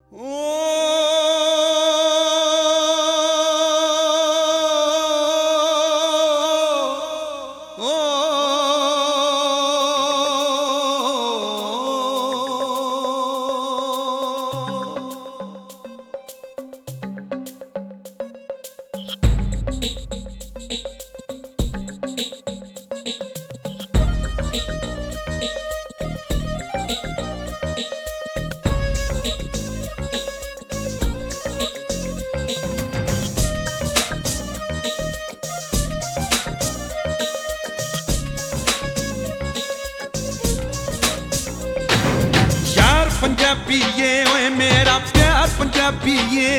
पंजाबीए ओए मेरा प्यार पंजाबीए,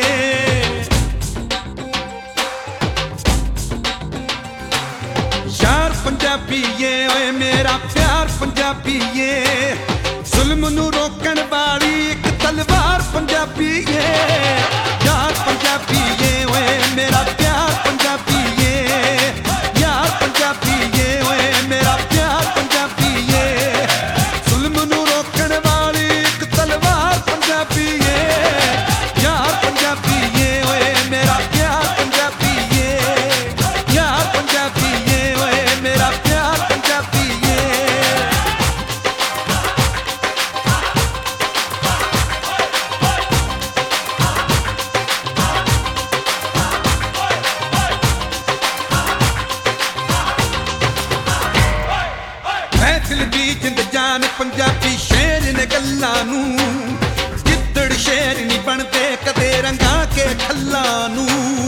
यार पंजाबीए ओए मेरा प्यार पंजाबीए, जुल्म नू रोकण वाली एक तलवार पंजाबीए, यार पंजाबीए ओए मेरा प्यार पंजाबीए, यार पंजाबीए ओए मेरा प्यार पंजाबीए, जुल्म नू रोकण वाली एक तलवार पंजाबीए, यार पंजाबीए ओए मेरा प्यार पंजाबीए, यार पंजाबीए ओए मेरा प्यार पंजाबीए। महफिल दी जिंद जान पंजाबी शेर ने गल्लां नू, गिद्दड़ शेर नहीं बनते कदे रंगा के खल्लां नू।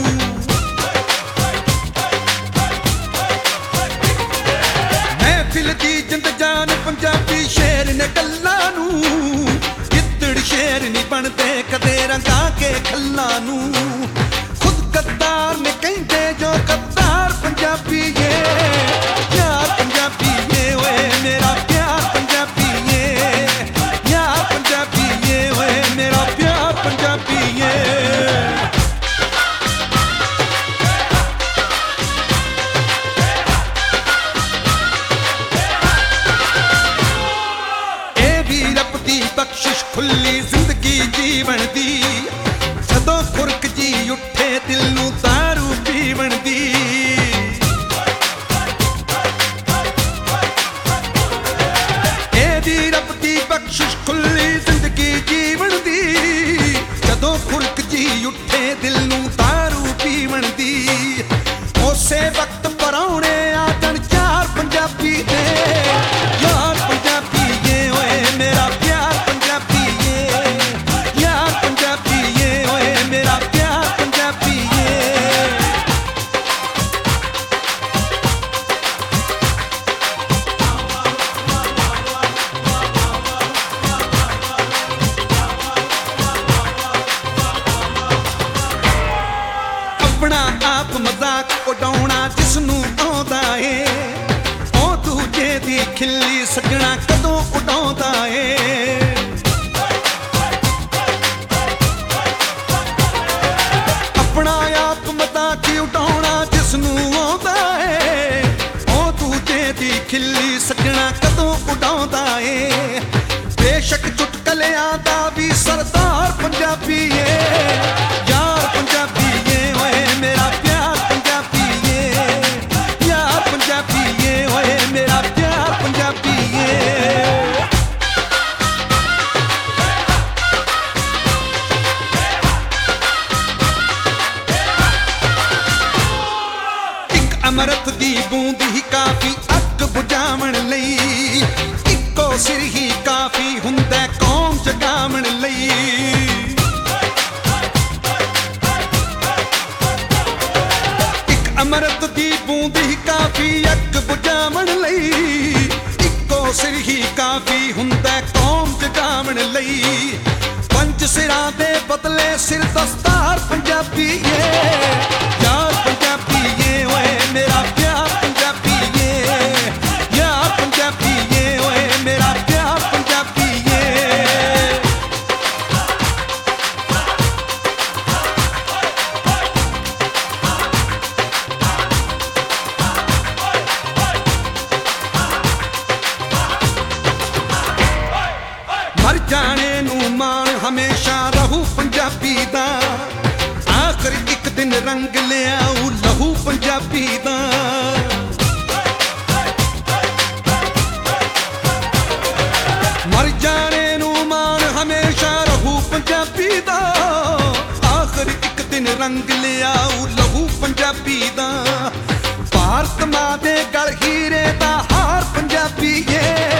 महफिल दी जिंद जान पंजाबी शेर ने गल्लां नू, गिद्दड़ शेर नहीं बनते कदे रंगा के खल्लां नू। खुद गद्दार ने कहंदे जो गद्दार पंजाबी है, यार पंजाबी है ओए मेरा प्यार पंजाबी है, यार पंजाबी है ओए मेरा प्यार पंजाबी है। ए भी रब दी बख्शिश खुली जिंदगी जीवन दी, जदों खुरक जी उठे दिल नू दारू पीवन दी। रब दी बख्शिश खुली जिंदगी जीवन दी, जदों खुरक जी उठे दिल नू दारू पीवन दी। उसे वक्त परौणे आ जाण यार पंजाबी दे, यार पंजाबी है ओए मेरा प्यार पंजाबी है, यार पंजाबी है ओए मेरा प्यार पंजाबी है। अपना आप मजाक उड़ाउणा जिसनू आउंदा है, ओ दूजे दी खिल्ली सजना कदों उड़ाउंदा है। अपना आप मजाक उड़ाउणा जिसनू आउंदा है, ओ दूजे दी खिल्ली सजना कदों उड़ाउंदा है। बेशक चुटकलियां दा भी सरदार पंजाबी है, यार पंजाबी है ओए मेरा प्यार पंजाबी है, यार पंजाबी है ओए मेरा प्यार पंजाबी है। एक अमृत दी बूंद ही काफी अग बुझावण लई, इक्को सिर ही काफी हुंदा कौम जगावण लई। अमृत दी बूंद ही काफी अग बुझावण लई, इक्को सिर ही काफी हुंदा कौम जगावण लई। पंज सिरां दे बदले सिर दस्तार पंजाबी है, यार पंजाबी है ओए मेरा प्यार पंजाबी है, यार पंजाबी है ओए मेरा प्यार पंजाबी है। मर जाने नू मान हमेशा रहू ਦਾ ਆਖਰ ਇੱਕ ਦਿਨ ਰੰਗ ਲਿਆਊ ਲਹੂ ਪੰਜਾਬੀ ਦਾ ਮਰ ਜਾਣੇ ਨੂੰ ਮਾਣ ਹਮੇਸ਼ਾ ਰਹੂ ਪੰਜਾਬੀ ਦਾ ਆਖਰ ਇੱਕ ਦਿਨ ਰੰਗ ਲਿਆਊ ਲਹੂ ਪੰਜਾਬੀ ਦਾ ਭਾਰਤ ਮਾਂ ਦੇ ਗਲ ਹੀਰੇ ਦਾ ਹਾਰ ਪੰਜਾਬੀ ਏ